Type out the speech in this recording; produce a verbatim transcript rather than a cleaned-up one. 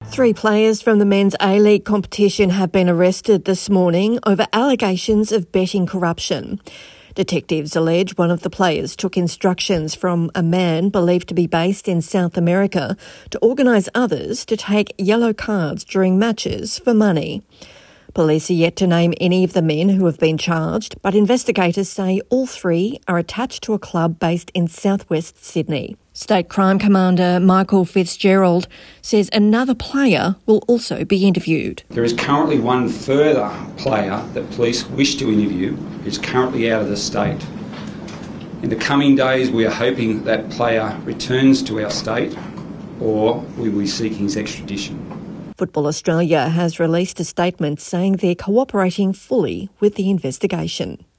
Three players from the men's A-League competition have been arrested this morning over allegations of betting corruption. Detectives allege one of the players took instructions from a man believed to be based in South America to organise others to take yellow cards during matches for money. Police are yet to name any of the men who have been charged, but investigators say all three are attached to a club based in southwest Sydney. State Crime Commander Michael Fitzgerald says another player will also be interviewed. There is currently one further player that police wish to interview who's currently out of the state. In the coming days, we are hoping that player returns to our state or we will be seeking his extradition. Football Australia has released a statement saying they're cooperating fully with the investigation.